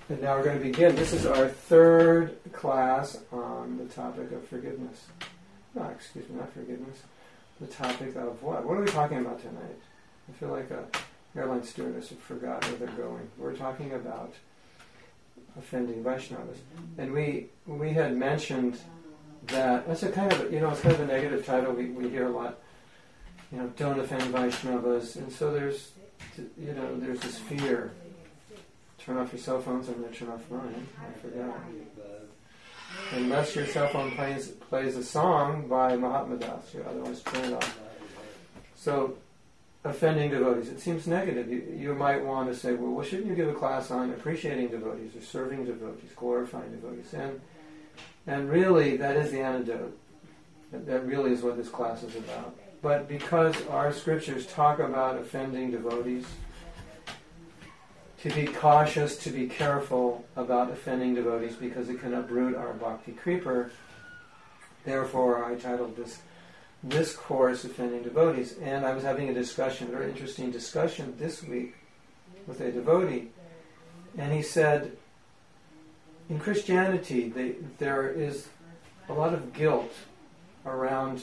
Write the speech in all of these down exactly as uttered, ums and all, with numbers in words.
And now we're going to begin. This is our third class on the topic of forgiveness. No, excuse me, not forgiveness. The topic of what? What are we talking about tonight? I feel like a airline stewardess who forgot where they're going. We're talking about offending Vaishnavas. And we we had mentioned that, that's a kind of, a, you know, it's kind of a negative title we, we hear a lot. You know, don't offend Vaishnavas. And so there's, you know, there's this fear. Turn off your cell phones. I'm going to turn off mine. I forgot. Unless your cell phone plays plays a song by Mahatma Das, you otherwise turn it off. So, offending devotees. It seems negative. You, you might want to say, well, well, shouldn't you give a class on appreciating devotees or serving devotees, glorifying devotees? And and really, that is the antidote. That, that really is what this class is about. But because our scriptures talk about offending devotees, to be cautious, to be careful about offending devotees because it can uproot our bhakti creeper. Therefore, I titled this this course, Offending Devotees. And I was having a discussion, a very interesting discussion this week with a devotee. And he said, in Christianity, they, there is a lot of guilt around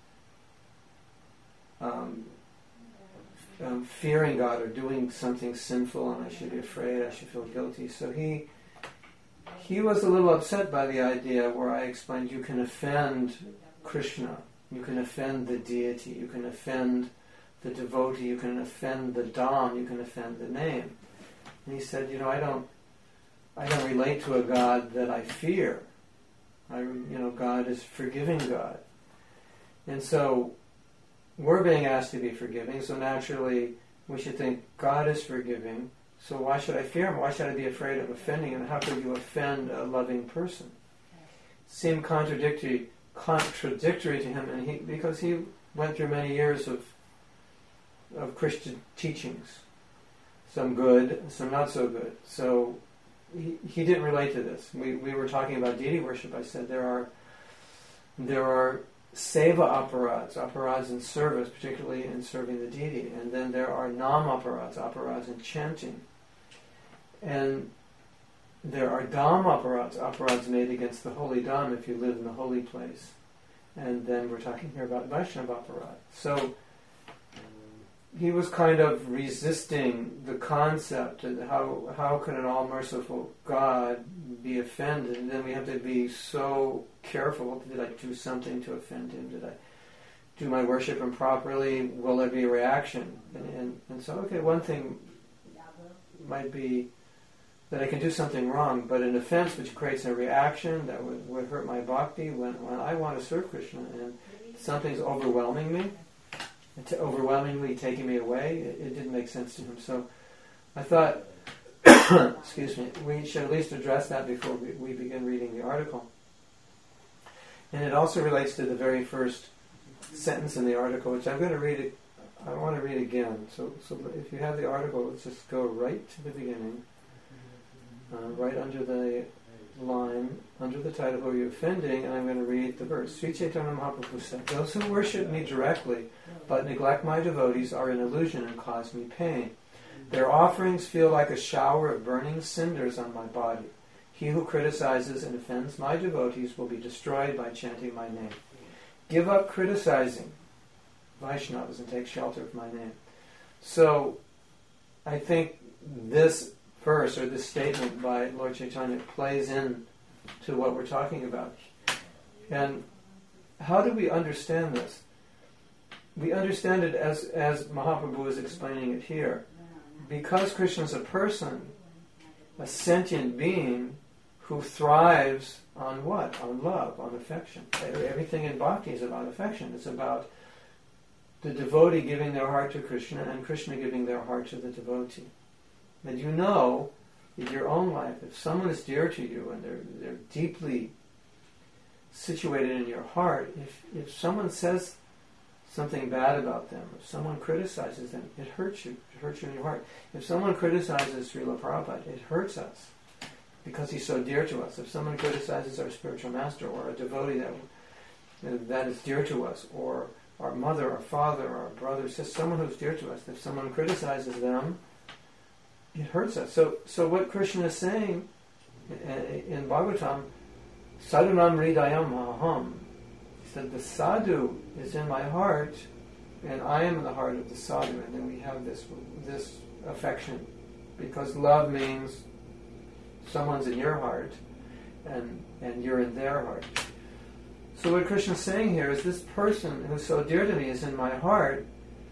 um, Um, fearing God or doing something sinful, and I should be afraid, I should feel guilty. So he he was a little upset by the idea where I explained you can offend Krishna, you can offend the deity, you can offend the devotee, you can offend the Dham, you can offend the name. And he said, you know, I don't I don't relate to a God that I fear. I, you know, God is forgiving God. And so we're being asked to be forgiving, so naturally we should think God is forgiving, so why should I fear Him? Why should I be afraid of offending Him? How could you offend a loving person? Seemed contradictory contradictory to him, and he because he went through many years of of Christian teachings, some good, some not so good. So he, he didn't relate to this. We we were talking about deity worship. I said there are there are seva aparads, aparads in service, particularly in serving the deity. And then there are nam aparads, aparads in chanting. And there are dham aparads, aparads made against the holy dham if you live in the holy place. And then we're talking here about Vaishnava aparad. So he was kind of resisting the concept of how how can an all-merciful God be offended, and then we have to be so careful. Did I do something to offend him? Did I do my worship improperly? Will there be a reaction? And, and, and so, okay, one thing might be that I can do something wrong, but an offense which creates a reaction that would, would hurt my bhakti when, when I want to serve Krishna and something's overwhelming me, to overwhelmingly taking me away, it, it didn't make sense to him. So I thought, excuse me, we should at least address that before we, we begin reading the article. And it also relates to the very first sentence in the article, which I'm going to read it, I want to read again. So, so if you have the article, let's just go right to the beginning, uh, right under the line, under the title, Who Are You Offending? And I'm going to read the verse. Sri Chaitanya Mahaprabhu said, those who worship me directly but neglect my devotees are an illusion and cause me pain. Their offerings feel like a shower of burning cinders on my body. He who criticizes and offends my devotees will be destroyed by chanting my name. Give up criticizing Vaishnavas and take shelter of my name. So, I think this verse or this statement by Lord Chaitanya plays in to what we're talking about. And how do we understand this? We understand it as, as Mahaprabhu is explaining it here. Because Krishna is a person, a sentient being who thrives on what? On love, on affection. Everything in bhakti is about affection. It's about the devotee giving their heart to Krishna and Krishna giving their heart to the devotee. And you know, in your own life, if someone is dear to you and they're they're deeply situated in your heart, if if someone says something bad about them, if someone criticizes them, it hurts you. It hurts you in your heart. If someone criticizes Srila Prabhupada, it hurts us because he's so dear to us. If someone criticizes our spiritual master or a devotee that that is dear to us, or our mother, our father, our brother, sister, someone who's dear to us, if someone criticizes them, it hurts us. So, so what Krishna is saying In Bhagavatam, sadhunam hridayam aham. He said, the sadhu is in my heart, and I am in the heart of the sadhu. And then we have this this affection, because love means someone's in your heart, and and you're in their heart. So what Krishna's saying here is, this person who's so dear to me is in my heart,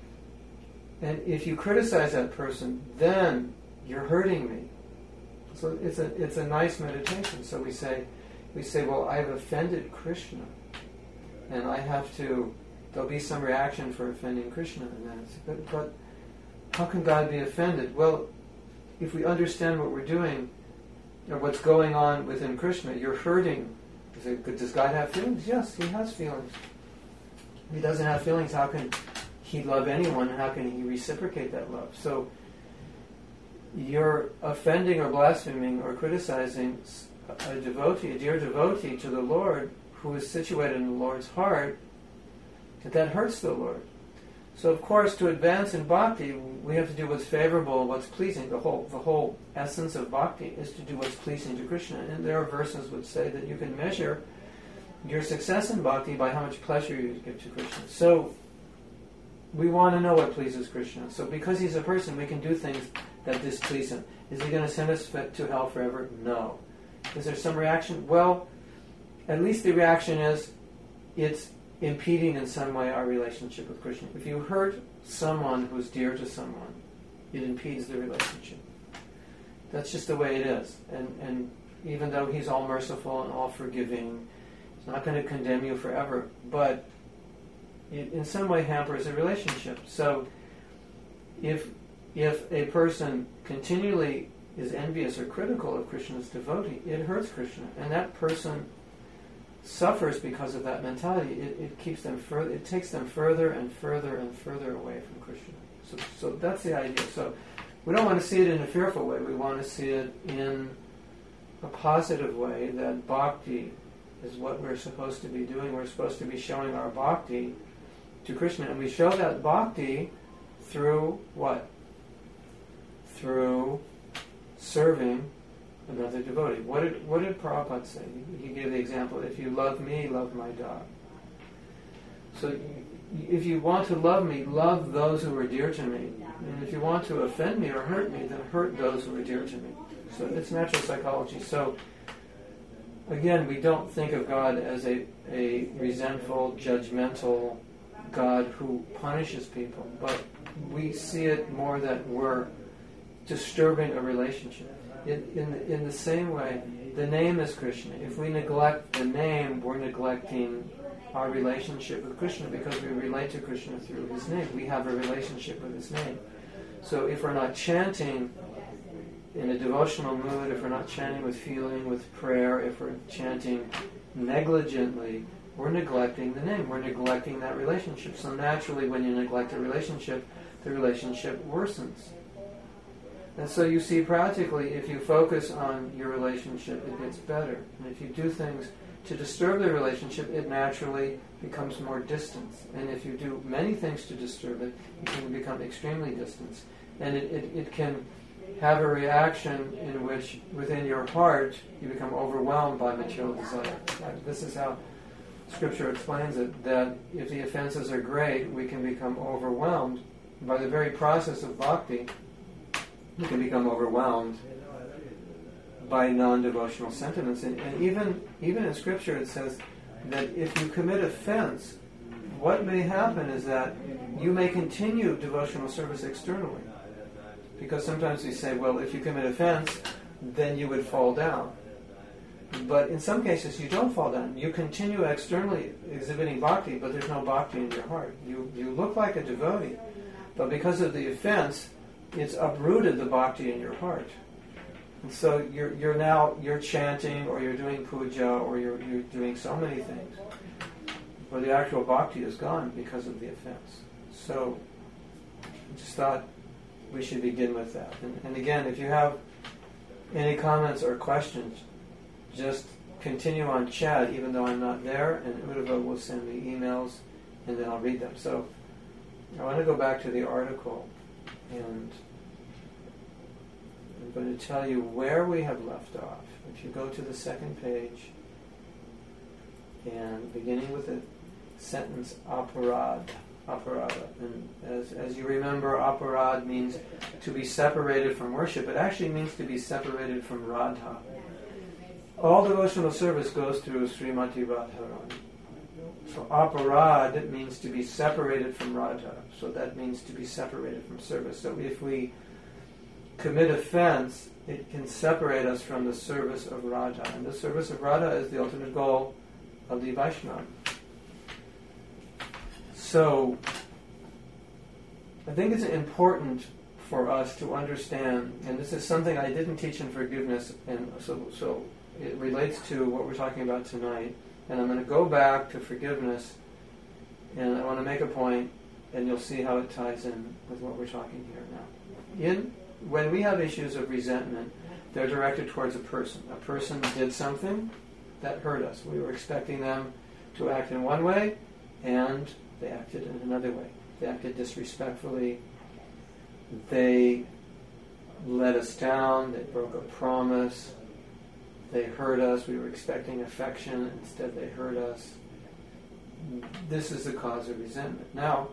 and if you criticize that person, then you're hurting me. So it's a it's a nice meditation. So we say we say, well, I've offended Krishna, and I have to. There'll be some reaction for offending Krishna, and then it's, but, but how can God be offended? Well, if we understand what we're doing, or what's going on within Krishna, you're hurting. You say, does God have feelings? Yes, He has feelings. If He doesn't have feelings, how can He love anyone, and how can He reciprocate that love? So you're offending or blaspheming or criticizing a devotee, a dear devotee to the Lord, who is situated in the Lord's heart, that hurts the Lord. So of course, to advance in bhakti, we have to do what's favorable, what's pleasing. The whole the whole essence of bhakti is to do what's pleasing to Krishna. And there are verses which say that you can measure your success in bhakti by how much pleasure you give to Krishna. So we want to know what pleases Krishna. So because He's a person, we can do things that displease Him. Is He going to send us to hell forever? No. Is there some reaction? Well, at least the reaction is it's impeding in some way our relationship with Krishna. If you hurt someone who's dear to someone, it impedes the relationship. That's just the way it is. And and even though He's all merciful and all forgiving, He's not going to condemn you forever, but it in some way hampers a relationship. So if if a person continually is envious or critical of Krishna's devotee, it hurts Krishna, and that person suffers because of that mentality. It, it keeps them further. It takes them further and further and further away from Krishna. So, so that's the idea. So we don't want to see it in a fearful way. We want to see it in a positive way. That bhakti is what we're supposed to be doing. We're supposed to be showing our bhakti to Krishna, and we show that bhakti through what? Through serving another devotee. What did what did Prabhupada say? He gave the example: if you love me, love my dog. So if you want to love me, love those who are dear to me. And if you want to offend me or hurt me, then hurt those who are dear to me. So it's natural psychology. So again, we don't think of God as a, a resentful, judgmental God who punishes people, but we see it more that we're disturbing a relationship. In, in, the, in the same way, the name is Krishna. If we neglect the name, we're neglecting our relationship with Krishna, because we relate to Krishna through His name. We have a relationship with His name. So if we're not chanting in a devotional mood, if we're not chanting with feeling, with prayer, if we're chanting negligently, we're neglecting the name. We're neglecting that relationship. So naturally, when you neglect a relationship, the relationship worsens. And so you see, practically, if you focus on your relationship, it gets better. And if you do things to disturb the relationship, it naturally becomes more distant. And if you do many things to disturb it, it can become extremely distant. And it, it, it can have a reaction in which, within your heart, you become overwhelmed by material desire. This is how Scripture explains it, that if the offenses are great, we can become overwhelmed. By the very process of bhakti, you can become overwhelmed by non-devotional sentiments. And, and even even in Scripture it says that if you commit offense, what may happen is that you may continue devotional service externally. Because sometimes we say, well, if you commit offense, then you would fall down. But in some cases you don't fall down. You continue externally exhibiting bhakti, but there's no bhakti in your heart. You, you look like a devotee, but because of the offense, it's uprooted the bhakti in your heart. And so you're you're now you're chanting, or you're doing puja, or you're you're doing so many things, but the actual bhakti is gone because of the offense. So I just thought we should begin with that. And, and again, if you have any comments or questions, just continue on chat, even though I'm not there, and Uddhava will send me emails, and then I'll read them. So I want to go back to the article. And I'm going to tell you where we have left off. If you go to the second page, and beginning with the sentence aparad, aparada, and as, as you remember, aparad means to be separated from worship. It actually means to be separated from Radha. All devotional service goes through Srimati Radharani. So aparad means to be separated from Radha. So that means to be separated from service. So if we commit offense, it can separate us from the service of Radha. And the service of Radha is the ultimate goal of the Vaishnava. So I think it's important for us to understand, and this is something I didn't teach in forgiveness, and so, so it relates to what we're talking about tonight. And I'm going to go back to forgiveness, and I want to make a point, and you'll see how it ties in with what we're talking here now. In when we have issues of resentment, they're directed towards a person. A person did something that hurt us. We were expecting them to act in one way, and they acted in another way. They acted disrespectfully. They let us down. They broke a promise. They hurt us. We were expecting affection. Instead, they hurt us. This is the cause of resentment. Now,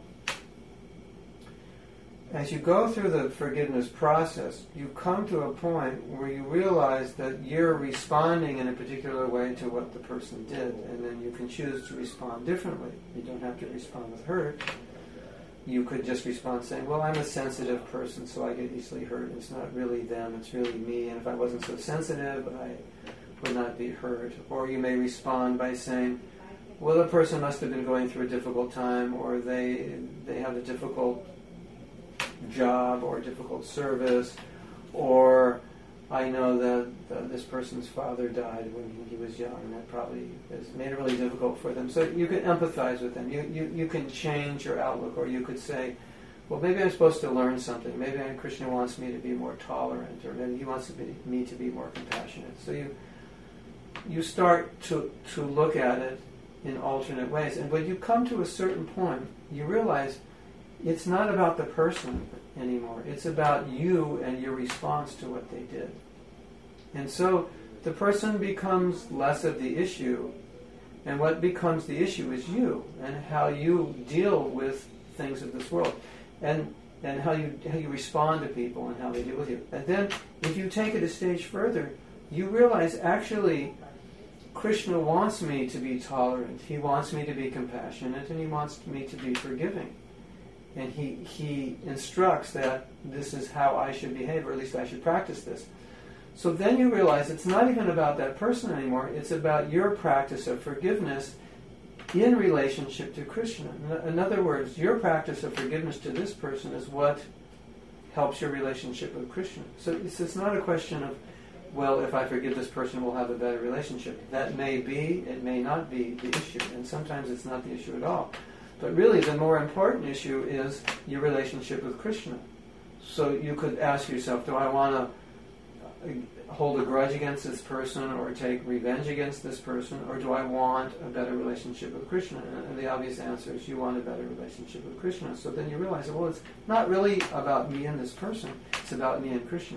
as you go through the forgiveness process, you come to a point where you realize that you're responding in a particular way to what the person did, and then you can choose to respond differently. You don't have to respond with hurt. You could just respond saying, well, I'm a sensitive person, so I get easily hurt. It's not really them, it's really me, and if I wasn't so sensitive, I would not be hurt. Or you may respond by saying, well, the person must have been going through a difficult time, or they they have a difficult job or difficult service, or I know that uh, this person's father died when he was young, and that probably has made it really difficult for them. So you can empathize with them. You, you, you can change your outlook, or you could say, well, maybe I'm supposed to learn something. Maybe Krishna wants me to be more tolerant, or maybe he wants to be, me to be more compassionate. So you you start to, to look at it in alternate ways. And when you come to a certain point, you realize it's not about the person anymore. It's about you and your response to what they did. And so the person becomes less of the issue, and what becomes the issue is you and how you deal with things of this world, and and how you how you respond to people and how they deal with you. And then if you take it a stage further, you realize actually Krishna wants me to be tolerant. He wants me to be compassionate, and he wants me to be forgiving. And he, he instructs that this is how I should behave, or at least I should practice this. So then you realize it's not even about that person anymore. It's about your practice of forgiveness in relationship to Krishna. In other words, your practice of forgiveness to this person is what helps your relationship with Krishna. So it's, it's not a question of, well, if I forgive this person, we'll have a better relationship. That may be, it may not be the issue. And sometimes it's not the issue at all. But really, the more important issue is your relationship with Krishna. So you could ask yourself, do I want to hold a grudge against this person or take revenge against this person, or do I want a better relationship with Krishna? And the obvious answer is you want a better relationship with Krishna. So then you realize, well, it's not really about me and this person. It's about me and Krishna.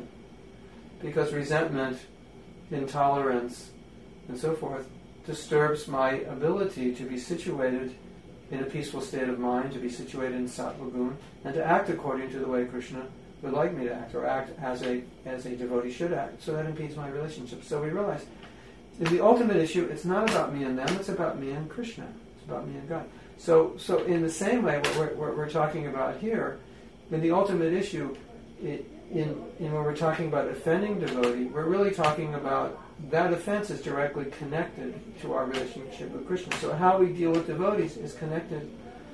Because resentment, intolerance, and so forth disturbs my ability to be situated in a peaceful state of mind, to be situated in sattva gun, and to act according to the way Krishna would like me to act, or act as a as a devotee should act. So that impedes my relationship. So we realize, in the ultimate issue, it's not about me and them, it's about me and Krishna. It's about me and God. So so in the same way, what we're, what we're talking about here, in the ultimate issue, it, in, in when we're talking about offending devotee, we're really talking about that offense is directly connected to our relationship with Krishna. So how we deal with devotees is connected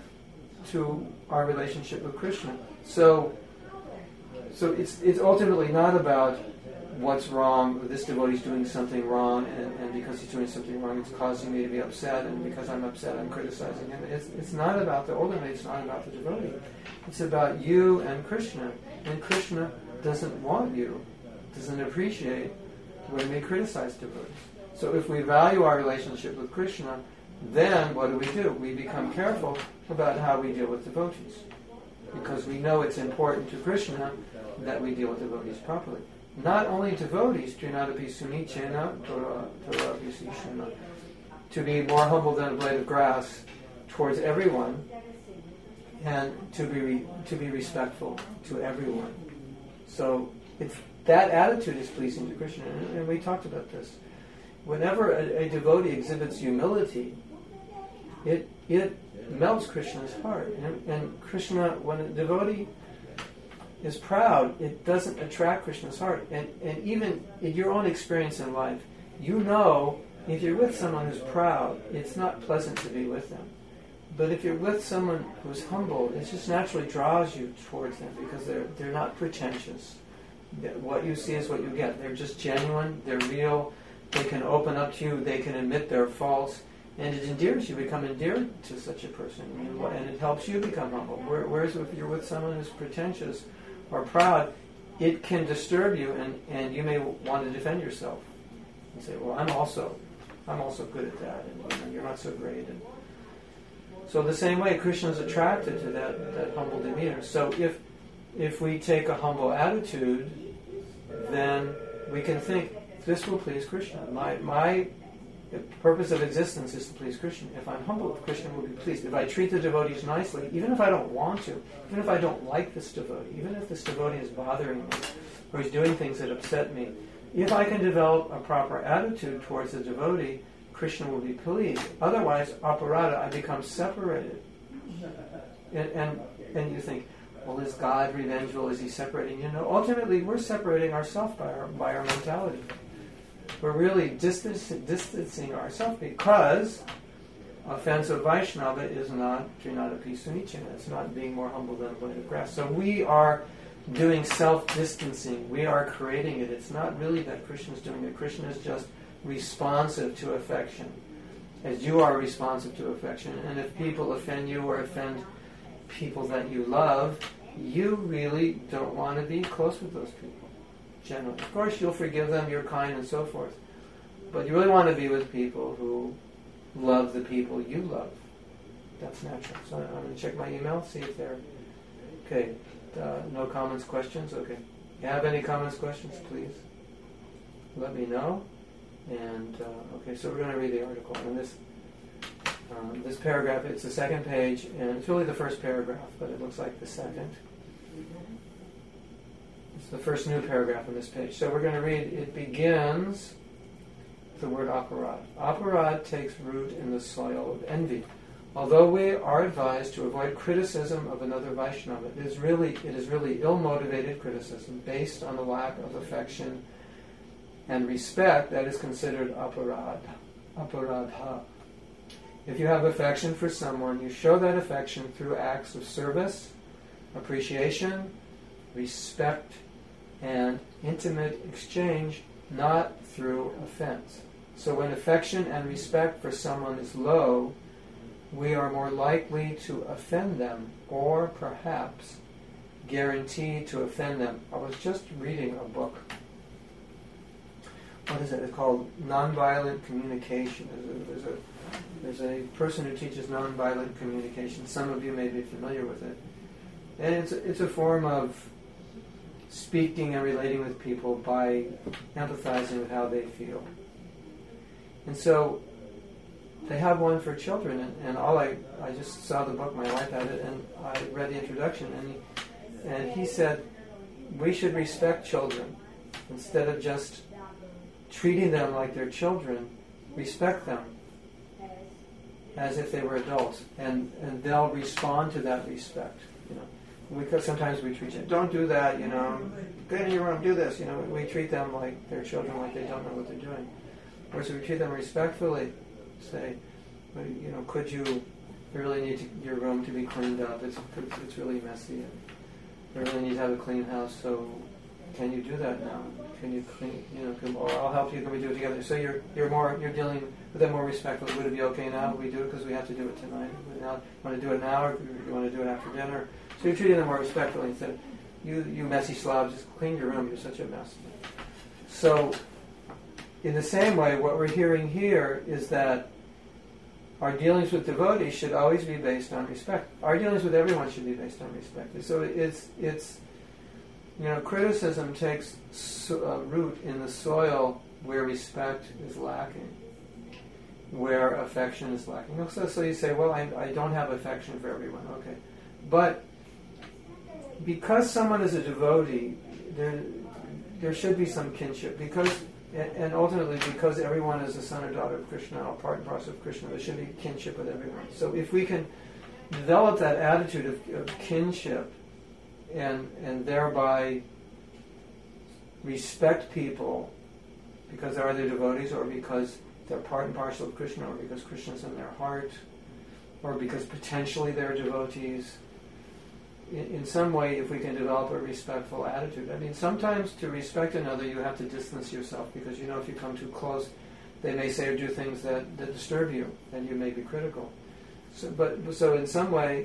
to our relationship with Krishna. So, so it's it's ultimately not about what's wrong, this devotee's doing something wrong, and, and because he's doing something wrong, it's causing me to be upset, and because I'm upset, I'm criticizing him. It's it's not about the ultimate, it's not about the devotee. It's about you and Krishna. And Krishna doesn't want you, doesn't appreciate when we criticize devotees. So if we value our relationship with Krishna, then what do we do? We become careful about how we deal with devotees. Because we know it's important to Krishna that we deal with devotees properly. not only devotees, Trinadapi Sunichena, Torabhisishana, to be more humble than a blade of grass towards everyone, and to be re, to be respectful to everyone. So it's, that attitude is pleasing to Krishna, and, and we talked about this. Whenever a, a devotee exhibits humility, it it melts Krishna's heart. And, and Krishna, when a devotee is proud, it doesn't attract Krishna's heart. And, and even in your own experience in life, you know if you're with someone who's proud, it's not pleasant to be with them. But if you're with someone who's humble, it just naturally draws you towards them because they're they're not pretentious. What you see is what you get. They're just genuine, they're real, they can open up to you, they can admit their faults, and it endears you, become endeared to such a person, and it helps you become humble. Whereas if you're with someone who's pretentious or proud, it can disturb you, and, and you may want to defend yourself and say, well, I'm also I'm also good at that, and you know, you're not so great. And so the same way, Krishna is attracted to that, that humble demeanor. So if if we take a humble attitude, then we can think, this will please Krishna. My my purpose of existence is to please Krishna. If I'm humble, Krishna will be pleased. If I treat the devotees nicely, even if I don't want to, even if I don't like this devotee, even if this devotee is bothering me, or he's doing things that upset me, if I can develop a proper attitude towards the devotee, Krishna will be pleased. Otherwise, aparada, I become separated. And, and, and you think, well, is God revengeful? Is he separating? You know, ultimately, we're separating ourselves by our, by our mentality. We're really distancing, distancing ourselves because offensive Vaishnava is not Trinadapi Sunichena. It's not being more humble than a blade of grass. So we are doing self-distancing. We are creating it. It's not really that Krishna's doing it. Krishna is just responsive to affection, as you are responsive to affection. And if people offend you or offend people that you love, you really don't want to be close with those people, generally. Of course, you'll forgive them, you're kind and so forth. But you really want to be with people who love the people you love. That's natural. So I'm going to check my email, see if they're... Okay, uh, no comments, questions? Okay. If you have any comments, questions, please let me know. And, uh, okay, so we're going to read the article. And this um, this paragraph, it's the second page, and it's really the first paragraph, but it looks like the second. It's the first new paragraph on this page. So we're going to read, it begins with the word aparad. Aparad takes root in the soil of envy. Although we are advised to avoid criticism of another Vaishnava, it is really, it is really ill-motivated criticism based on the lack of affection and respect that is considered aparad, aparadha. If you have affection for someone, you show that affection through acts of service, appreciation, respect, and intimate exchange, not through offense. So when affection and respect for someone is low, we are more likely to offend them, or perhaps guaranteed to offend them. I was just reading a book. What is it? It's called Nonviolent Communication. There's a, there's a there's a person who teaches nonviolent communication. Some of you may be familiar with it. And it's a, it's a form of speaking and relating with people by empathizing with how they feel. And so they have one for children, and, and all I I just saw the book, my wife had it, and I read the introduction, and he, and he said we should respect children instead of just treating them like they're children. Respect them as if they were adults, and, and they'll respond to that respect. You know, we sometimes we treat them, don't do that. You know, get in your room, do this. You know, we, we treat them like they're children, like they don't know what they're doing. Whereas we treat them respectfully, say, well, you know, could you? You really need to, your room to be cleaned up. It's it's really messy. You really need to have a clean house. So, can you do that now? Can you clean? You know, can, or I'll help you. Can we do it together? So you're you're more you're dealing with them more respectfully. Would it be okay now? We do it because we have to do it tonight. We now want to do it now, or do you want to do it after dinner? So you're treating them more respectfully instead of, you you messy slob, just clean your room. You're such a mess. So, in the same way, what we're hearing here is that our dealings with devotees should always be based on respect. Our dealings with everyone should be based on respect. So it's it's You know, criticism takes so, uh, root in the soil where respect is lacking, where affection is lacking. So, so you say, well, I, I don't have affection for everyone. Okay. But because someone is a devotee, there, there should be some kinship. Because, and ultimately, because everyone is a son or daughter of Krishna, or part and parcel of Krishna, there should be kinship with everyone. So if we can develop that attitude of, of kinship, and and thereby respect people because they are their devotees, or because they're part and parcel of Krishna, or because Krishna's in their heart, or because potentially they're devotees. In, in some way, if we can develop a respectful attitude. I mean, sometimes to respect another, you have to distance yourself, because you know if you come too close, they may say or do things that, that disturb you, and you may be critical. So, but so in some way,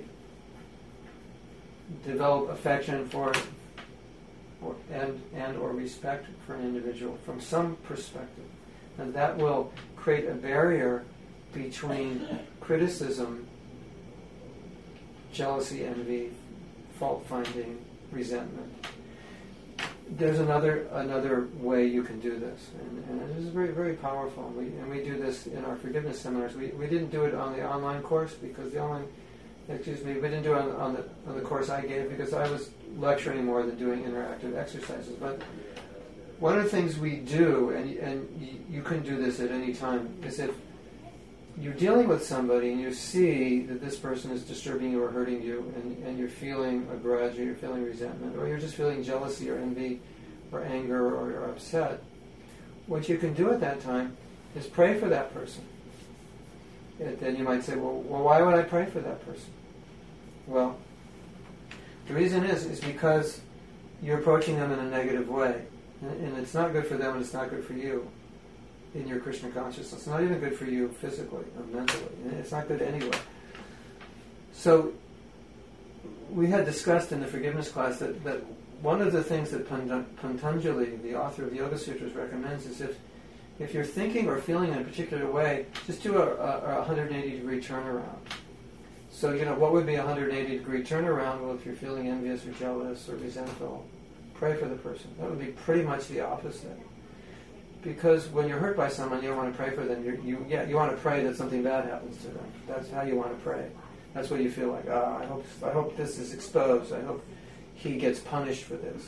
develop affection for, or, and and or respect for an individual from some perspective, and that will create a barrier between criticism, jealousy, envy, fault-finding, resentment. There's another another way you can do this, and, and it is very very powerful. And we and we do this in our forgiveness seminars. We we didn't do it on the online course because the online Excuse me, we didn't do it on, on the on the course I gave because I was lecturing more than doing interactive exercises. But one of the things we do, and and you can do this at any time, is if you're dealing with somebody and you see that this person is disturbing you or hurting you, and, and you're feeling a grudge, or you're feeling resentment, or you're just feeling jealousy or envy or anger, or you're upset, what you can do at that time is pray for that person. And then you might say, well, well, why would I pray for that person? Well, the reason is is because you're approaching them in a negative way. And, and it's not good for them, and it's not good for you in your Krishna consciousness. It's not even good for you physically or mentally. And it's not good anyway. So we had discussed in the forgiveness class that, that one of the things that Patanjali, the author of the Yoga Sutras, recommends is if If you're thinking or feeling in a particular way, just do a, a, a one hundred eighty degree turnaround. So, you know, what would be a one hundred eighty degree turnaround? Well, if you're feeling envious or jealous or resentful, pray for the person. That would be pretty much the opposite. Because when you're hurt by someone, you don't want to pray for them. You're, you yeah, you want to pray that something bad happens to them. That's how you want to pray. That's what you feel like. Ah, I hope I hope this is exposed. I hope he gets punished for this.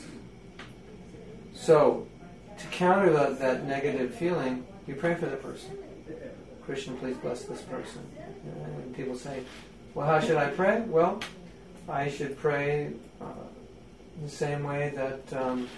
So, to counter that, that negative feeling, you pray for the person. Krishna, please bless this person. And people say, well, how should I pray? Well, I should pray uh, the same way that um,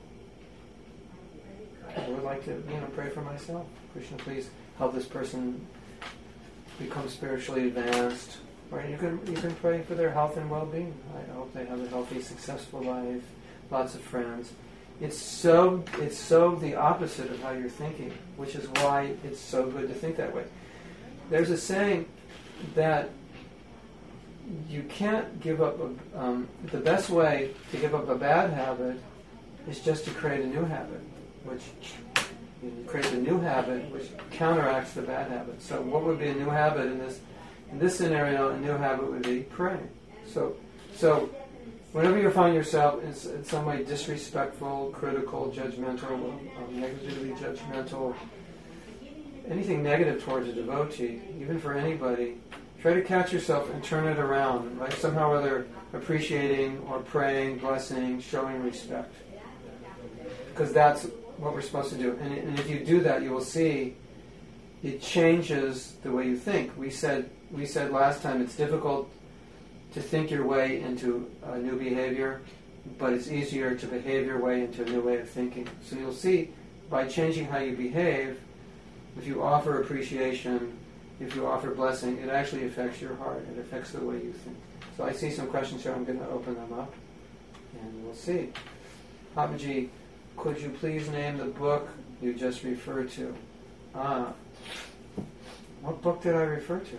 I would like to, you know, pray for myself. Krishna, please help this person become spiritually advanced. Or you can you can pray for their health and well-being. I hope they have a healthy, successful life, lots of friends. It's so it's so the opposite of how you're thinking, which is why it's so good to think that way. There's a saying that you can't give up a, um, the best way to give up a bad habit is just to create a new habit, which you create a new habit which counteracts the bad habit. So what would be a new habit in this in this scenario? A new habit would be praying. So so. Whenever you find yourself in, in some way disrespectful, critical, judgmental, um, negatively judgmental, anything negative towards a devotee, even for anybody, try to catch yourself and turn it around, right? Somehow or other appreciating or praying, blessing, showing respect. Because that's what we're supposed to do. And, and if you do that, you will see it changes the way you think. We said we said last time it's difficult to think your way into a new behavior, but it's easier to behave your way into a new way of thinking. So you'll see, by changing how you behave, if you offer appreciation, if you offer blessing, it actually affects your heart. It affects the way you think. So I see some questions here. I'm going to open them up, and we'll see. Papaji, could you please name the book you just referred to? Ah, what book did I refer to?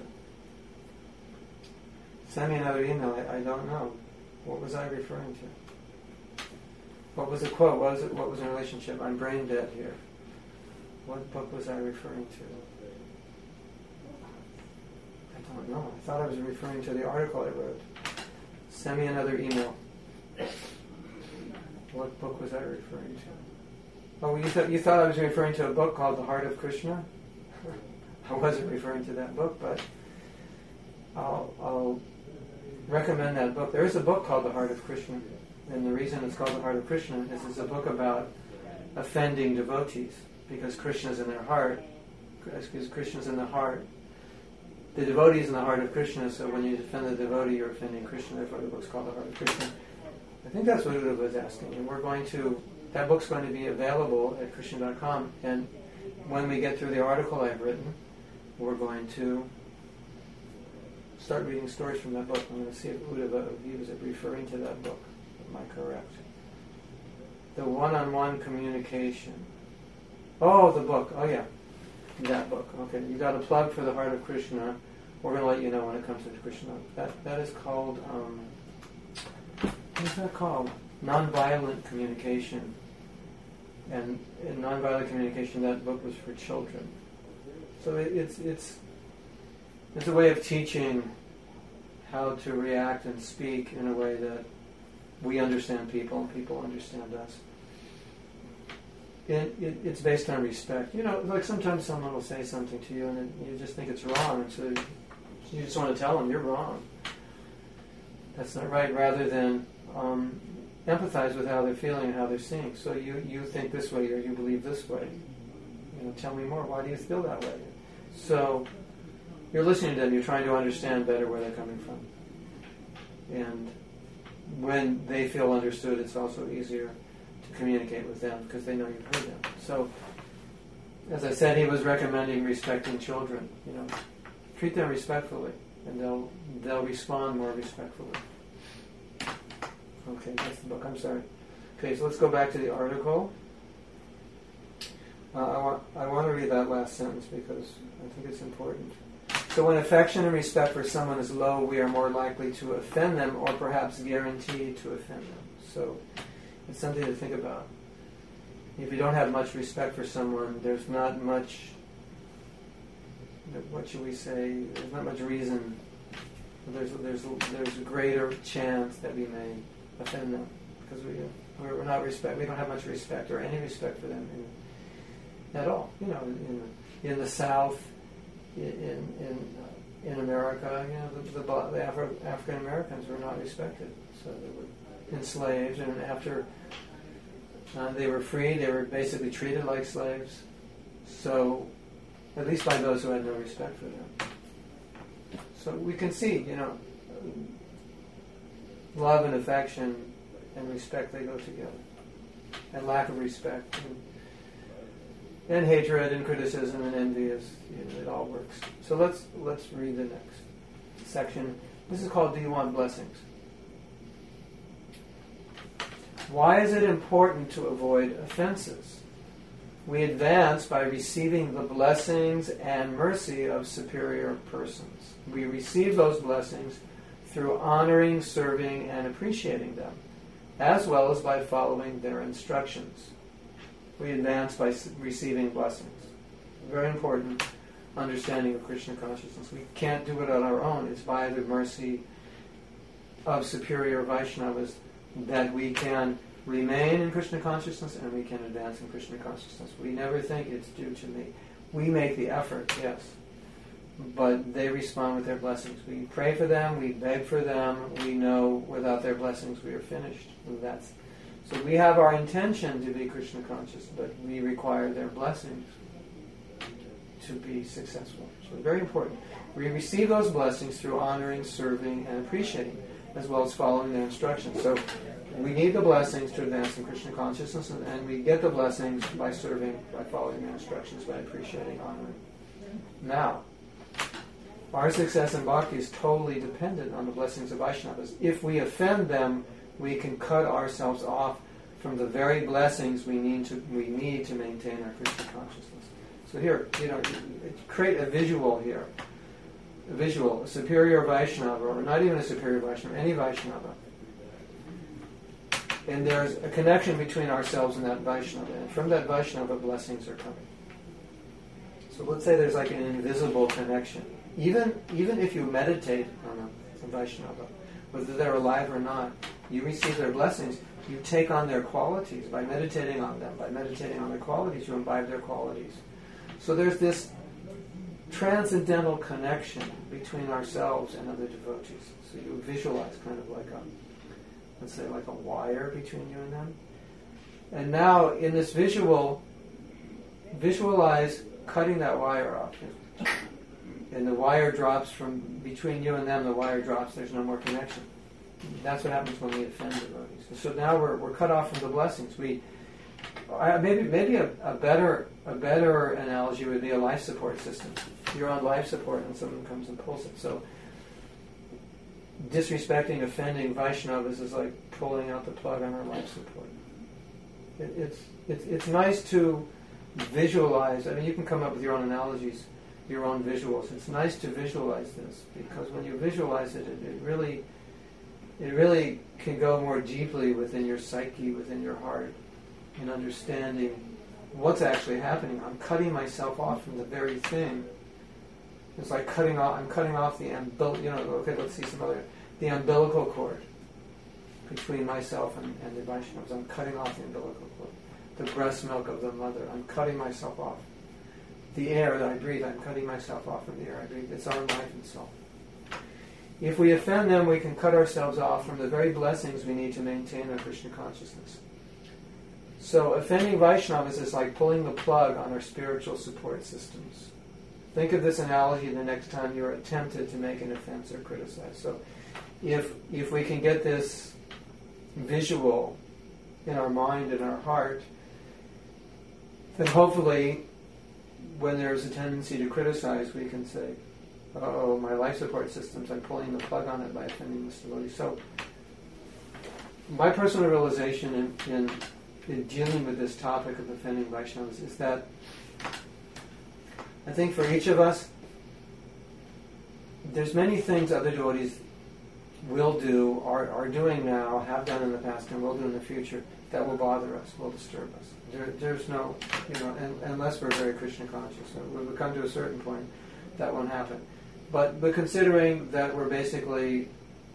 Send me another email. I, I don't know. What was I referring to? What was the quote? What was it? What was the relationship? I'm brain dead here. What book was I referring to? I don't know. I thought I was referring to the article I wrote. Send me another email. What book was I referring to? Oh, you thought you thought I was referring to a book called The Heart of Krishna? I wasn't referring to that book, but I'll, I'll recommend that book. There is a book called The Heart of Krishna, and the reason it's called The Heart of Krishna is it's a book about offending devotees, because Krishna's in their heart, because Krishna's in the heart. The devotee is in the heart of Krishna, so when you offend the devotee, you're offending Krishna. Therefore, the book's called The Heart of Krishna. I think that's what Uddhava was asking, and we're going to, that book's going to be available at Krishna dot com, and when we get through the article I've written, we're going to start reading stories from that book. I'm going to see if Uddhava was referring to that book. Am I correct? The one-on-one communication. Oh, the book. Oh, yeah. That book. Okay. You got a plug for The Heart of Krishna. We're going to let you know when it comes to Krishna. That That is called, um, what is that called? Nonviolent communication. And in nonviolent communication, that book was for children. So it, it's it's it's a way of teaching how to react and speak in a way that we understand people and people understand us. It, it, it's based on respect. You know, like sometimes someone will say something to you and it, you just think it's wrong, and so you just want to tell them you're wrong. That's not right. Rather than um, empathize with how they're feeling and how they're seeing. So you, you think this way or you believe this way. You know, tell me more. Why do you feel that way? So you're listening to them. You're trying to understand better where they're coming from. And when they feel understood, it's also easier to communicate with them because they know you've heard them. So, as I said, he was recommending respecting children. You know, treat them respectfully, and they'll they'll respond more respectfully. Okay, that's the book. I'm sorry. Okay, so let's go back to the article. Uh, I want I want to read that last sentence because I think it's important. So when affection and respect for someone is low, we are more likely to offend them or perhaps guaranteed to offend them. So it's something to think about. If you don't have much respect for someone, there's not much, what should we say, there's not much reason, there's there's there's a greater chance that we may offend them because we, we're not respect, we don't have much respect or any respect for them in, at all. You know, in, in the South, in in uh, in America, you know, the, the, the Afro, African Americans were not respected, so they were enslaved, and after uh, they were freed, they were basically treated like slaves. So, at least by those who had no respect for them. So we can see, you know, love and affection and respect, they go together, and lack of respect. And, And hatred and criticism and envy is, you know, it all works. So let's let's read the next section. This is called Do You Want Blessings? Why is it important to avoid offenses? We advance by receiving the blessings and mercy of superior persons. We receive those blessings through honoring, serving, and appreciating them, as well as by following their instructions. We advance by receiving blessings. Very important understanding of Krishna consciousness. We can't do it on our own. It's by the mercy of superior Vaishnavas that we can remain in Krishna consciousness and we can advance in Krishna consciousness. We never think it's due to me. We make the effort, yes, but they respond with their blessings. We pray for them, we beg for them, we know without their blessings we are finished. And that's So we have our intention to be Krishna conscious, but we require their blessings to be successful. So very important. We receive those blessings through honoring, serving, and appreciating, as well as following their instructions. So we need the blessings to advance in Krishna consciousness, and, and we get the blessings by serving, by following their instructions, by appreciating, honoring. Now, our success in bhakti is totally dependent on the blessings of Vaishnavas. If we offend them, we can cut ourselves off from the very blessings we need to we need to maintain our Krishna consciousness. So here, you know, create a visual here. A visual, a superior Vaishnava, or not even a superior Vaishnava, any Vaishnava. And there's a connection between ourselves and that Vaishnava. And from that Vaishnava, blessings are coming. So let's say there's like an invisible connection. Even even if you meditate on a, a Vaishnava, whether they're alive or not, you receive their blessings you take on their qualities by meditating on them. By meditating on their qualities, you imbibe their qualities. So there's this transcendental connection between ourselves and other devotees. So you visualize kind of like a, let's say like a wire between you and them. And now in this visual, visualize cutting that wire off. And the wire drops from between you and them, the wire drops, there's no more connection. That's what happens when we offend devotees. So now we're we're cut off from the blessings. We I, maybe maybe a, a better a better analogy would be a life support system. You're on life support and someone comes and pulls it. So disrespecting, offending Vaishnavas is like pulling out the plug on our life support. It, it's it's it's nice to visualize. I mean, you can come up with your own analogies, your own visuals. It's nice to visualize this because when you visualize it, it, it really it really can go more deeply within your psyche, within your heart, in understanding what's actually happening. I'm cutting myself off from the very thing. It's like cutting off. I'm cutting off the umbil. You know. Okay, let's see some other. The umbilical cord between myself and, and the Vaishnavas. I'm cutting off the umbilical cord. The breast milk of the mother. I'm cutting myself off. The air that I breathe. I'm cutting myself off from the air I breathe. It's our life and soul. If we offend them, we can cut ourselves off from the very blessings we need to maintain our Krishna consciousness. So offending Vaishnavas is like pulling the plug on our spiritual support systems. Think of this analogy the next time you're tempted to make an offense or criticize. So if if we can get this visual in our mind and our heart, then hopefully when there's a tendency to criticize, we can say, oh, my life support systems, I'm pulling the plug on it by offending this devotee. So my personal realization in, in, in dealing with this topic of offending Vaishnavas is that I think for each of us, there's many things other devotees will do, are, are doing now, have done in the past, and will do in the future that will bother us, will disturb us. There, there's no, you know, and, unless we're very Krishna conscious. So when we come to a certain point, that won't happen. But, but considering that we're basically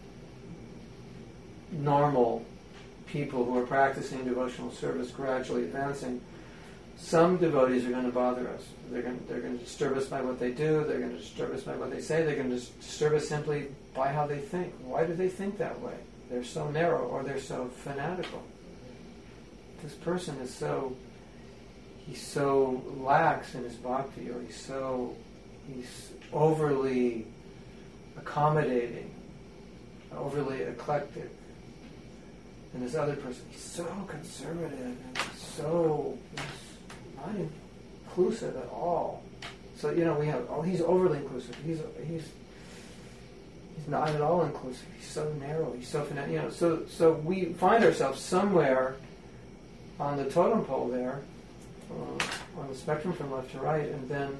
normal people who are practicing devotional service, gradually advancing, some devotees are going to bother us. They're going, they're going to disturb us by what they do. They're going to disturb us by what they say. They're going to disturb us simply by how they think. Why do they think that way? They're so narrow or they're so fanatical. This person is so, he's so lax in his bhakti, or he's so, he's overly accommodating, overly eclectic. And this other person, he's so conservative and so he's not inclusive at all. So, you know, we have, oh, he's overly inclusive. He's he's he's not at all inclusive. He's so narrow. He's so fanatic. You know, so so we find ourselves somewhere on the totem pole there, uh, on the spectrum from left to right, and then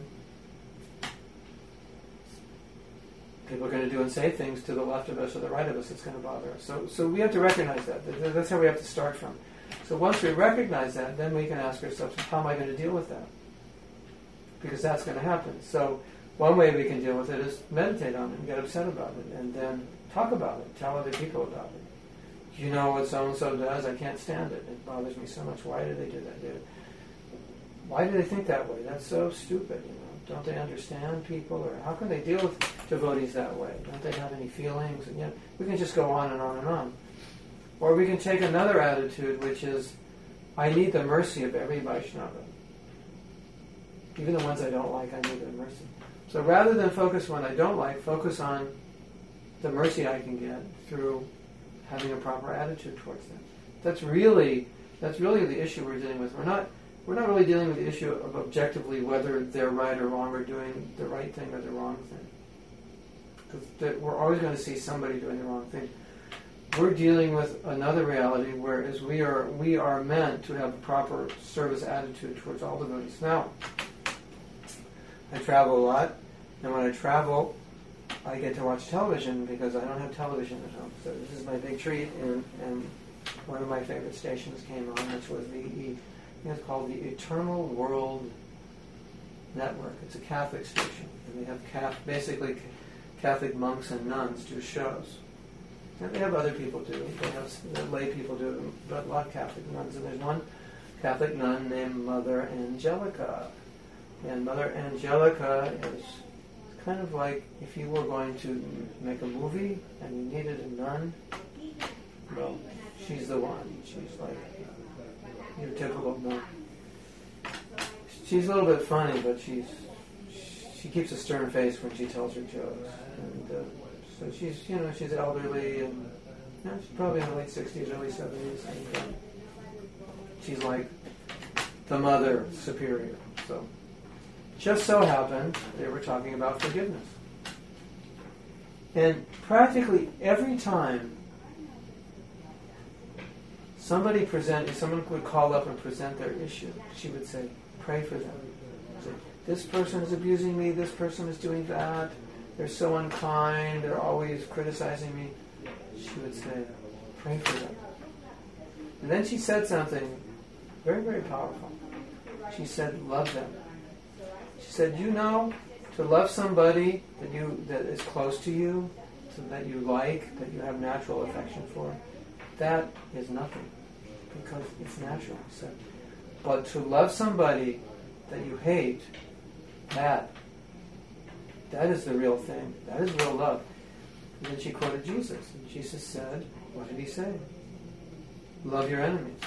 people are going to do and say things to the left of us or the right of us that's going to bother us. So, so we have to recognize that. That's how we have to start from. So once we recognize that, then we can ask ourselves, how am I going to deal with that? Because that's going to happen. So one way we can deal with it is meditate on it and get upset about it, and then talk about it, tell other people about it. You know what so-and-so does? I can't stand it. It bothers me so much. Why do they do that? Dude? Why do they think that way? That's so stupid, you know. Don't they understand people? Or how can they deal with devotees that way? Don't they have any feelings? And yet we can just go on and on and on. Or we can take another attitude, which is, I need the mercy of every Vaishnava. Even the ones I don't like, I need their mercy. So rather than focus on what I don't like, focus on the mercy I can get through having a proper attitude towards them. That's really that's really the issue we're dealing with. We're not we're not really dealing with the issue of objectively whether they're right or wrong, or doing the right thing or the wrong thing. Because we're always going to see somebody doing the wrong thing. We're dealing with another reality, whereas we are we are meant to have a proper service attitude towards all devotees. Now, I travel a lot, and when I travel, I get to watch television because I don't have television at home. So this is my big treat, and, and one of my favorite stations came on, which was the, I think it's called the Eternal World Network. It's a Catholic station, and they have Catholic, basically Catholic monks and nuns do shows. And they have other people do. They have the lay people do, but a lot of Catholic nuns. And there's one Catholic nun named Mother Angelica. And Mother Angelica is kind of like if you were going to make a movie and you needed a nun. Well, she's the one. She's like your typical nun. She's a little bit funny, but she's she keeps a stern face when she tells her jokes. And uh, so she's, you know, she's elderly, and you know, she's probably in her late sixties, early seventies, and um, she's like the mother superior. So, just so happened they were talking about forgiveness, and practically every time somebody present, if someone would call up and present their issue, she would say, "Pray for them. Say, this person is abusing me. This person is doing that. They're so unkind. They're always criticizing me." She would say, "Pray for them." And then she said something very, very powerful. She said, "Love them." She said, "You know, to love somebody that you that is close to you, to, that you like, that you have natural affection for, that is nothing, because it's natural." She said, "But to love somebody that you hate, that That is the real thing. That is real love." And then she quoted Jesus. And Jesus said, what did he say? Love your enemies.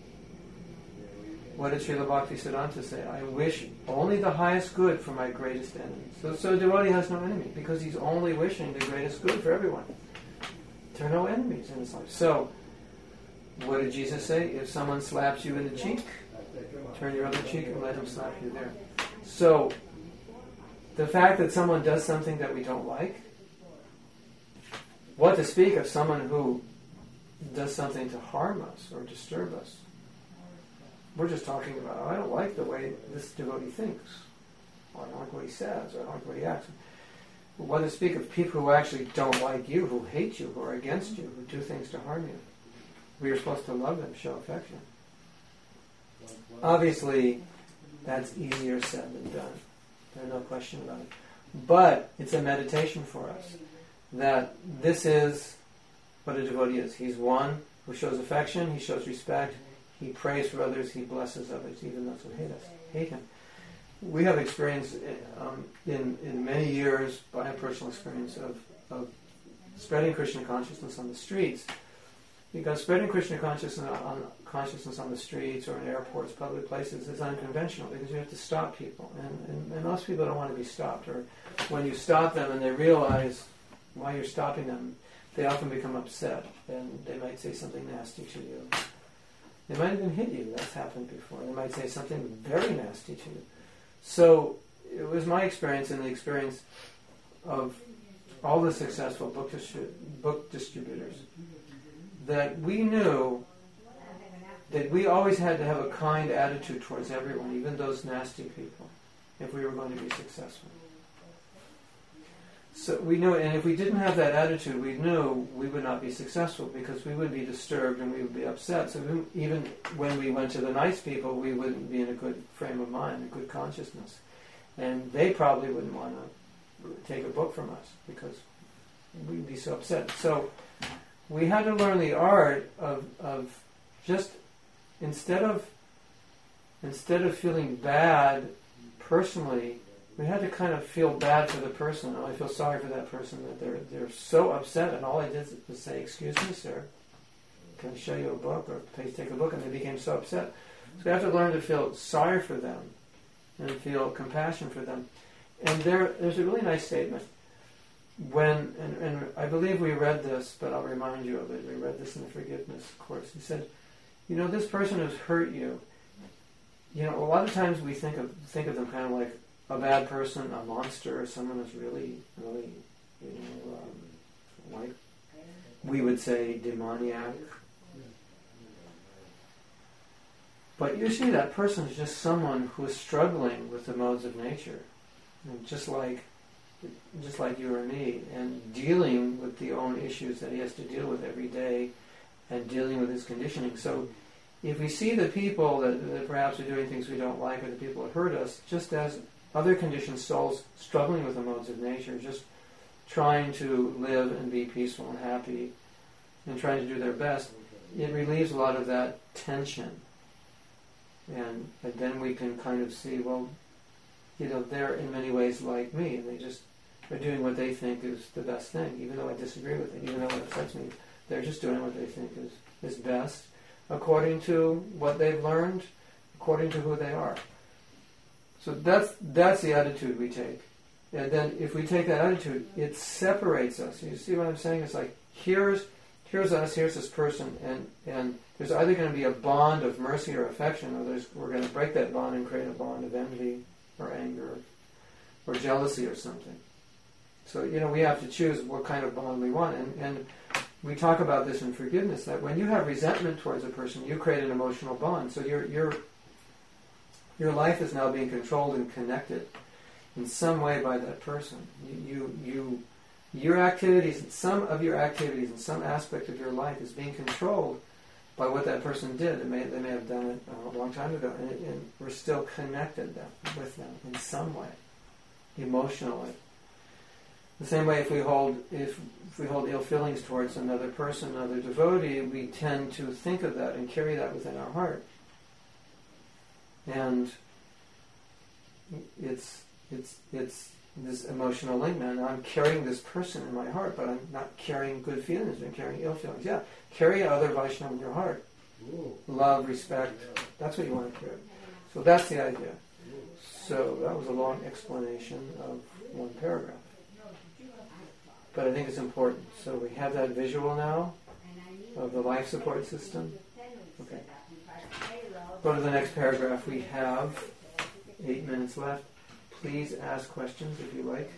What did Srila Bhaktisiddhanta say? I wish only the highest good for my greatest enemy. So, so the devotee has no enemy, because he's only wishing the greatest good for everyone. There are no enemies in his life. So, what did Jesus say? If someone slaps you in the cheek, turn your other cheek and let him slap you there. So, the fact that someone does something that we don't like, what to speak of someone who does something to harm us or disturb us? We're just talking about, oh, I don't like the way this devotee thinks, or I don't like what he says, or I don't like what he acts. But what to speak of people who actually don't like you, who hate you, who are against you, who do things to harm you? We are supposed to love them, show affection. Obviously, that's easier said than done. There's no question about it. But it's a meditation for us, that this is what a devotee is. He's one who shows affection, he shows respect, he prays for others, he blesses others, even those who hate us, hate him. We have experience um, in, in many years, by personal experience, of, of spreading Krishna consciousness on the streets. Because spreading Krishna consciousness on, consciousness on the streets or in airports, public places, is unconventional, because you have to stop people. And, and, and most people don't want to be stopped. Or when you stop them and they realize why you're stopping them, they often become upset. And they might say something nasty to you. They might even hit you. That's happened before. They might say something very nasty to you. So it was my experience and the experience of all the successful book, distri- book distributors, that we knew that we always had to have a kind attitude towards everyone, even those nasty people, if we were going to be successful. So we knew, and if we didn't have that attitude, we knew we would not be successful, because we would be disturbed and we would be upset. So we, even when we went to the nice people, we wouldn't be in a good frame of mind, a good consciousness. And they probably wouldn't want to take a book from us, because we'd be so upset. So we had to learn the art of of just instead of instead of feeling bad personally, we had to kind of feel bad for the person. Oh, I feel sorry for that person that they're they're so upset, and all I did was say, "Excuse me, sir, can I show you a book?" or "Please take a book," and they became so upset. So we have to learn to feel sorry for them and feel compassion for them. And there, there's a really nice statement. When, and, and I believe we read this, but I'll remind you of it. We read this in the forgiveness course. He said, you know, this person has hurt you. You know, a lot of times we think of think of them kind of like a bad person, a monster, or someone who's really, really, you know, um, like we would say demoniac. But usually that person is just someone who is struggling with the modes of nature, and just like just like you or me, and dealing with the own issues that he has to deal with every day, and dealing with his conditioning. So if we see the people that, that perhaps are doing things we don't like, or the people that hurt us, just as other conditioned souls struggling with the modes of nature, just trying to live and be peaceful and happy, and trying to do their best, it relieves a lot of that tension. And, and then we can kind of see, well, you know, they're in many ways like me, and they just are doing what they think is the best thing, even though I disagree with it, even though it upsets me. They're just doing what they think is, is best, according to what they've learned, according to who they are. So that's that's the attitude we take. And then if we take that attitude, it separates us. You see what I'm saying? It's like, here's here's us, here's this person, and, and there's either going to be a bond of mercy or affection, or there's, we're going to break that bond and create a bond of envy or anger or jealousy or something. So, you know, we have to choose what kind of bond we want. And, and we talk about this in forgiveness, that when you have resentment towards a person, you create an emotional bond. So your your your life is now being controlled and connected in some way by that person. You, you, you, your activities, some of your activities, and some aspect of your life is being controlled by what that person did. It may, they may have done it a long time ago, and, and we're still connected them, with them in some way, emotionally. The same way, if we hold if, if we hold ill feelings towards another person, another devotee, we tend to think of that and carry that within our heart. And it's it's it's this emotional link. Now I'm carrying this person in my heart, but I'm not carrying good feelings. I'm carrying ill feelings. Yeah, carry other Vaishnava in your heart. Ooh. Love, respect. That's what you want to carry. So that's the idea. So that was a long explanation of one paragraph. But I think it's important. So we have that visual now of the life support system. Okay. Go to the next paragraph. We have eight minutes left. Please ask questions if you like.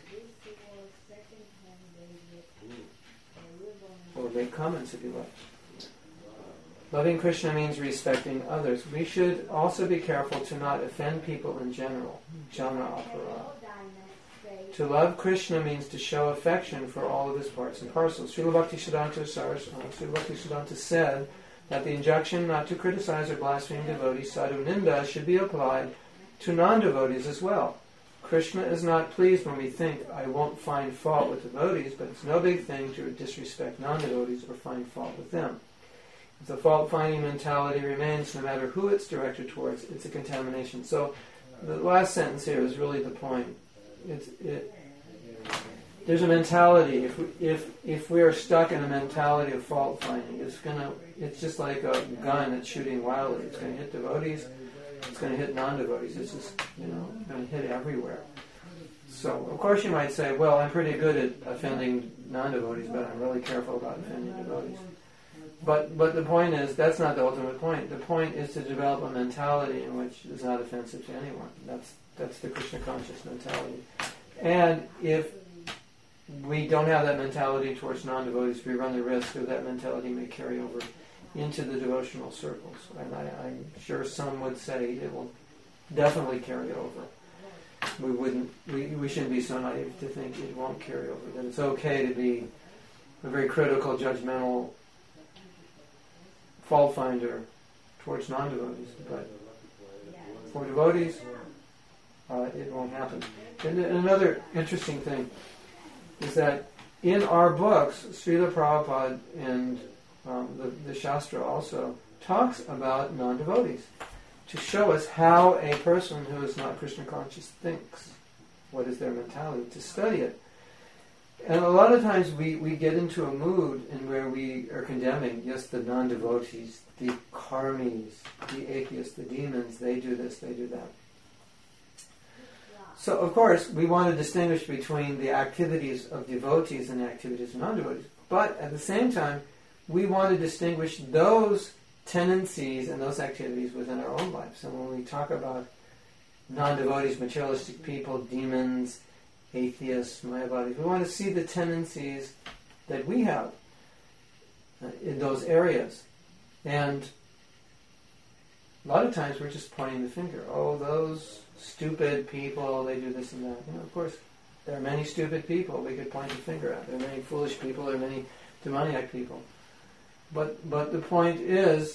Or make comments if you like. Loving Krishna means respecting others. We should also be careful to not offend people in general. Jana apara. To love Krishna means to show affection for all of his parts and parcels. Srila Bhaktisiddhanta Saraswati, Srila Bhaktisiddhanta said that the injunction not to criticize or blaspheme devotees, sadhu ninda, should be applied to non-devotees as well. Krishna is not pleased when we think, I won't find fault with devotees, but it's no big thing to disrespect non-devotees or find fault with them. If the fault-finding mentality remains, no matter who it's directed towards, it's a contamination. So the last sentence here is really the point. It's, it, there's a mentality. If we, if if we are stuck in a mentality of fault finding, it's gonna. It's just like a gun that's shooting wildly. It's going to hit devotees. It's going to hit non-devotees. It's just, you know, going to hit everywhere. So of course you might say, well, I'm pretty good at offending non-devotees, but I'm really careful about offending devotees. But but the point is, that's not the ultimate point. The point is to develop a mentality in which is not offensive to anyone. That's That's the Krishna conscious mentality. And if we don't have that mentality towards non-devotees, we run the risk of that mentality may carry over into the devotional circles. And I, I'm sure some would say it will definitely carry over. We wouldn't. We, we shouldn't be so naive to think it won't carry over. That it's okay to be a very critical, judgmental fault finder towards non-devotees, but for devotees, Uh, it won't happen. And another interesting thing is that in our books, Srila Prabhupada and um, the, the Shastra also talks about non-devotees to show us how a person who is not Krishna conscious thinks. What is their mentality? To study it. And a lot of times we, we get into a mood in where we are condemning, yes, the non-devotees, the karmis, the atheists, the demons, they do this, they do that. So, of course, we want to distinguish between the activities of devotees and the activities of non-devotees. But at the same time, we want to distinguish those tendencies and those activities within our own lives. And when we talk about non-devotees, materialistic people, demons, atheists, mayavadis, we want to see the tendencies that we have uh, in those areas. And a lot of times we're just pointing the finger. Oh, those stupid people, they do this and that. You know, of course, there are many stupid people we could point the finger at. There are many foolish people, there are many demoniac people. But but the point is,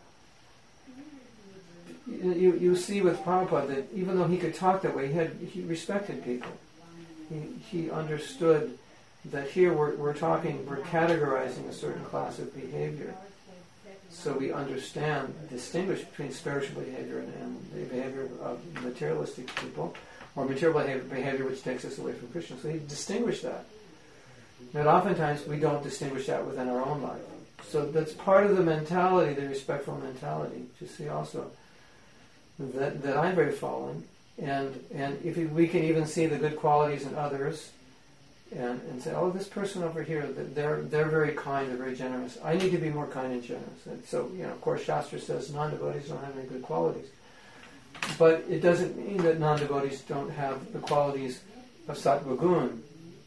you you see with Prabhupada that even though he could talk that way, he had he respected people. He he understood that here we're, we're talking, we're categorizing a certain class of behavior. So we understand, distinguish between spiritual behavior and, and the behavior of materialistic people, or material behavior, behavior which takes us away from Krishna. So he distinguished that. But oftentimes we don't distinguish that within our own life. So that's part of the mentality, the respectful mentality, to see also that, that I'm very fallen. And and if we can even see the good qualities in others, and, and say, oh, this person over here, they're they're very kind, they're very generous. I need to be more kind and generous. And so, you know, of course, Shastra says non-devotees don't have any good qualities. But it doesn't mean that non-devotees don't have the qualities of Sattva Gun.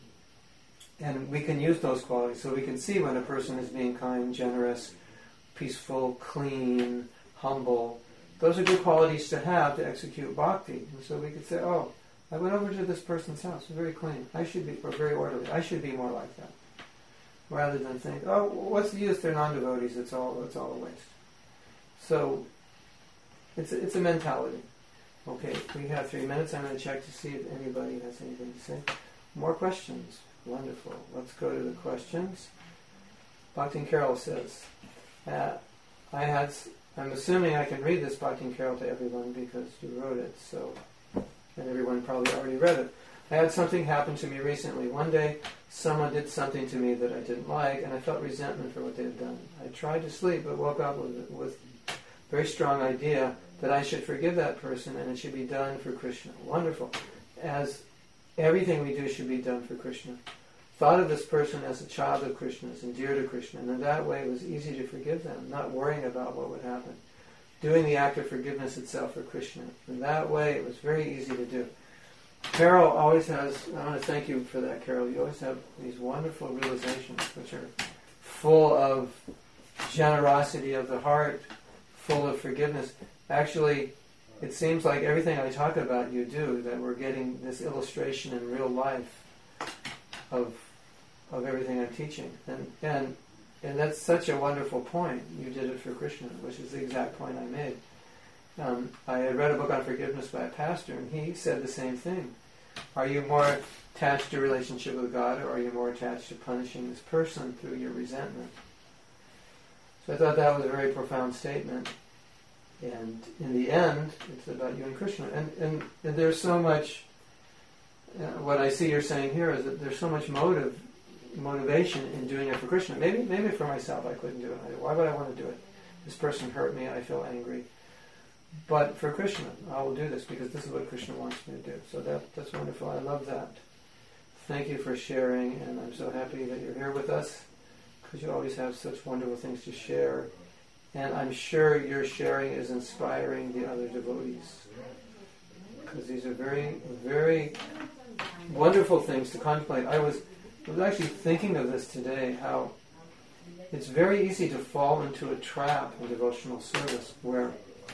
And we can use those qualities. So we can see when a person is being kind, generous, peaceful, clean, humble. Those are good qualities to have to execute bhakti. And so we could say, oh, I went over to this person's house, very clean. I should be, or very orderly. I should be more like that. Rather than think, oh, what's the use? They're non-devotees. It's all, it's all a waste. So it's a, it's a mentality. Okay, we have three minutes. I'm going to check to see if anybody has anything to say. More questions. Wonderful. Let's go to the questions. Bhaktin Carol says, uh, I had, I'm assuming I can read this Bhaktin Carol to everyone because you wrote it, so, and everyone probably already read it. I had something happen to me recently. One day, someone did something to me that I didn't like, and I felt resentment for what they had done. I tried to sleep, but woke up with with very strong idea that I should forgive that person and it should be done for Krishna. Wonderful. As everything we do should be done for Krishna. Thought of this person as a child of Krishna's and dear to Krishna, and in that way it was easy to forgive them, not worrying about what would happen. Doing the act of forgiveness itself for Krishna. In that way it was very easy to do. Carol always has, I want to thank you for that, Carol, you always have these wonderful realizations which are full of generosity of the heart, full of forgiveness. Actually, it seems like everything I talk about you do, that we're getting this illustration in real life of of everything I'm teaching. And and and that's such a wonderful point. You did it for Krishna, which is the exact point I made. Um, I had read a book on forgiveness by a pastor, and he said the same thing. Are you more attached to a relationship with God, or are you more attached to punishing this person through your resentment? So I thought that was a very profound statement. And in the end, it's about you and Krishna. And, and, and there's so much, uh, what I see you're saying here is that there's so much motive, motivation in doing it for Krishna. Maybe maybe for myself I couldn't do it. I, why would I want to do it? This person hurt me, I feel angry. But for Krishna, I will do this because this is what Krishna wants me to do. So that that's wonderful. I love that. Thank you for sharing, and I'm so happy that you're here with us because you always have such wonderful things to share. And I'm sure your sharing is inspiring the other devotees. Because these are very, very wonderful things to contemplate. I was, I was actually thinking of this today, how it's very easy to fall into a trap in devotional service where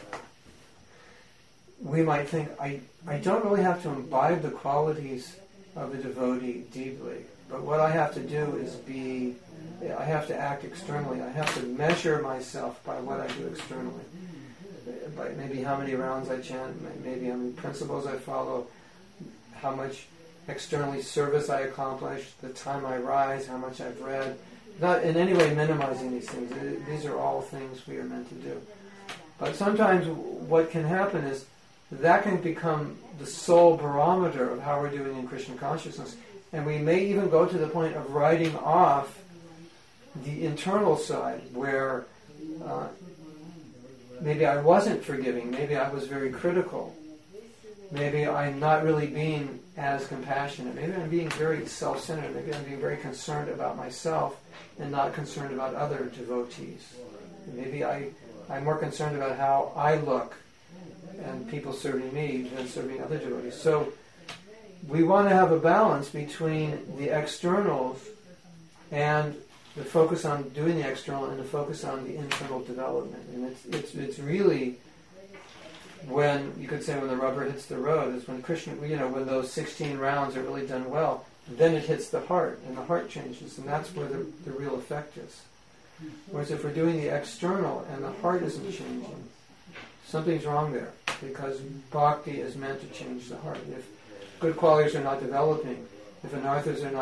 we might think, I, I don't really have to imbibe the qualities of a devotee deeply. But what I have to do is be, I have to act externally. I have to measure myself by what I do externally. By maybe how many rounds I chant, maybe how many principles I follow, how much externally service I accomplish, the time I rise, how much I've read. Not in any way minimizing these things. These are all things we are meant to do. But sometimes what can happen is that can become the sole barometer of how we're doing in Krishna consciousness. And we may even go to the point of writing off the internal side where uh, maybe I wasn't forgiving, maybe I was very critical, maybe I'm not really being as compassionate, maybe I'm being very self-centered, maybe I'm being very concerned about myself and not concerned about other devotees. Maybe I, I'm more concerned about how I look and people serving me than serving other devotees. So we want to have a balance between the externals and the focus on doing the external and the focus on the internal development. And it's it's it's really when, you could say when the rubber hits the road, is when Krishna, you know, when those sixteen rounds are really done well, then it hits the heart, and the heart changes, and that's where the, the real effect is. Whereas if we're doing the external and the heart isn't changing, something's wrong there, because bhakti is meant to change the heart. If good qualities are not developing, if anarthas are not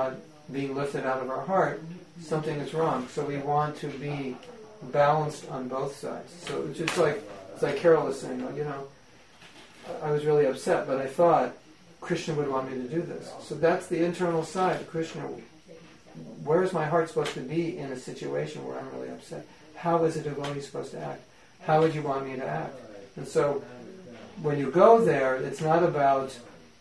being lifted out of our heart, something is wrong. So we want to be balanced on both sides. So it's just like, it's like Carol was saying, you know, I was really upset, but I thought Krishna would want me to do this. So that's the internal side. Krishna, where is my heart supposed to be in a situation where I'm really upset? How is a devotee supposed to act? How would you want me to act? And so when you go there, it's not about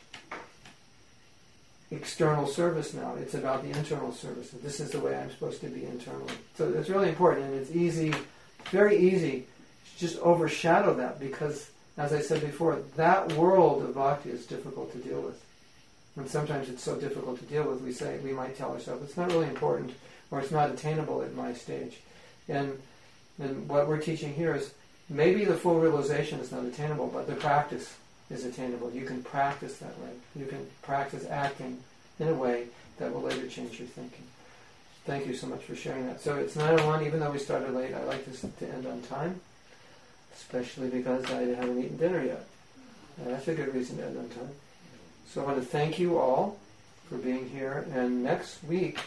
external service now. It's about the internal service. This is the way I'm supposed to be internally. So it's really important, and it's easy, very easy to just overshadow that because, as I said before, that world of bhakti is difficult to deal with. And sometimes it's so difficult to deal with, we say, we might tell ourselves, it's not really important, or it's not attainable at my stage. And, and what we're teaching here is, maybe the full realization is not attainable, but the practice is attainable. You can practice that way. You can practice acting in a way that will later change your thinking. Thank you so much for sharing that. So it's nine oh one, even though we started late, I like this to end on time, especially because I haven't eaten dinner yet. And that's a good reason to end on time. So I want to thank you all for being here. And next week,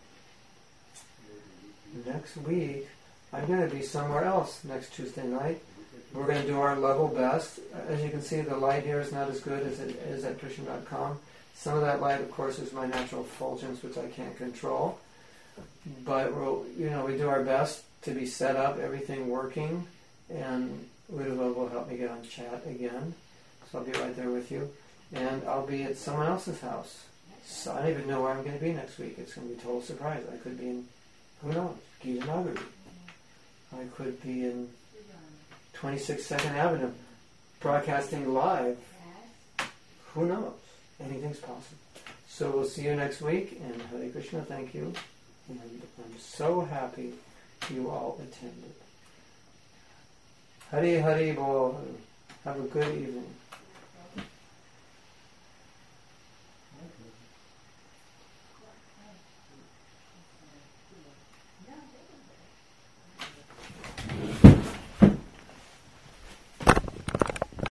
next week, I'm going to be somewhere else next Tuesday night. We're going to do our level best. As you can see, the light here is not as good as it is at Krishna dot com. Some of that light, of course, is my natural effulgence, which I can't control. But we'll, you know, we do our best to be set up, everything working, and Uddhava will help me get on chat again. So I'll be right there with you. And I'll be at someone else's house. So I don't even know where I'm going to be next week. It's going to be a total surprise. I could be in, who knows, Gita Nagari. I could be in twenty-six Second Avenue, broadcasting live. Who knows? Anything's possible. So we'll see you next week, and Hare Krishna, thank you. And I'm so happy you all attended. Hare Hare Bol. Have a good evening.